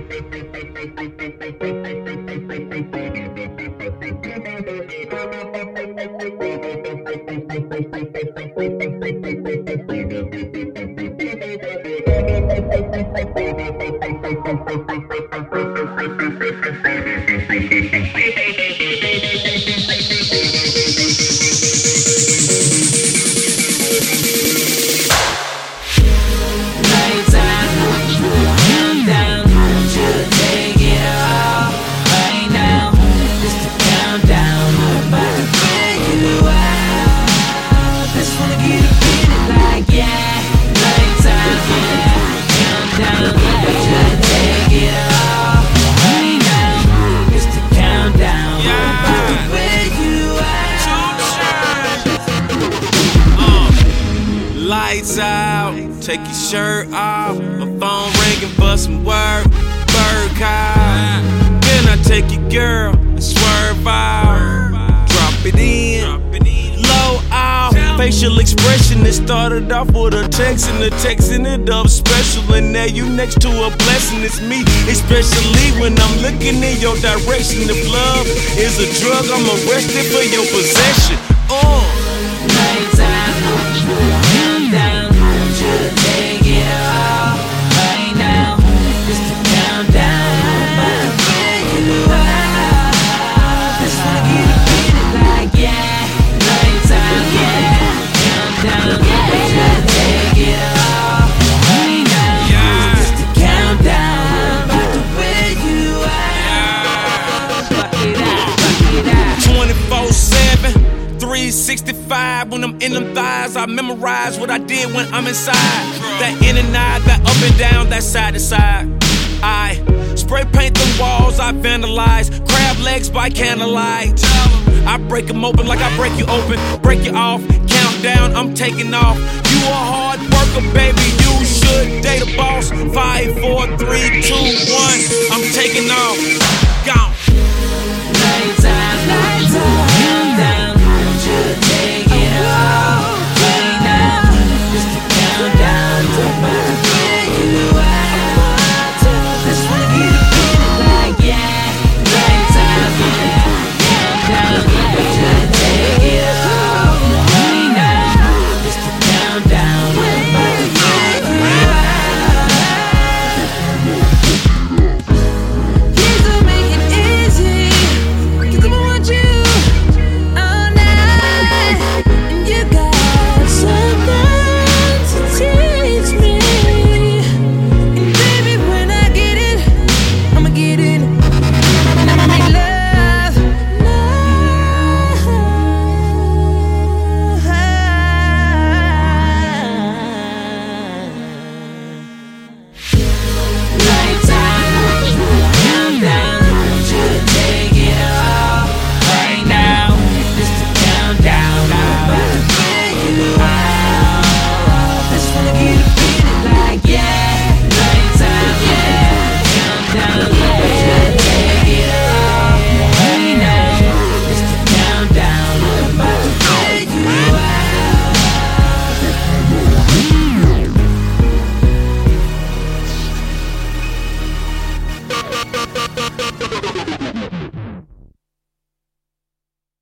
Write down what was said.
Lights out, take your shirt off. My phone ringing, bust some word, bird call. Then I take your girl and swerve out. Drop it in, low out. Facial expression, it started off with a text, and the text ended up special. And now you next to a blessing, it's me. Especially when I'm looking in your direction. If love is a drug, I'm arrested for your possession. Lights out, count down, just take it all right now. Just to count down, but I'm bring you out. Just wanna get it like yeah. Lights out, yeah. Count down, just take it all right now. Just to count down, but to bring you out. Fuck it out. 24/7. 365 when I'm in them thighs. I memorize what I did when I'm inside. That in and out, that up and down, that side to side. I spray paint the walls, I vandalize. Crab legs by candlelight. I break them open like I break you open. Break you off, count down, I'm taking off. You a hard worker, baby, you should date a boss. 5, 4, 3, 2, 1, I'm taking off.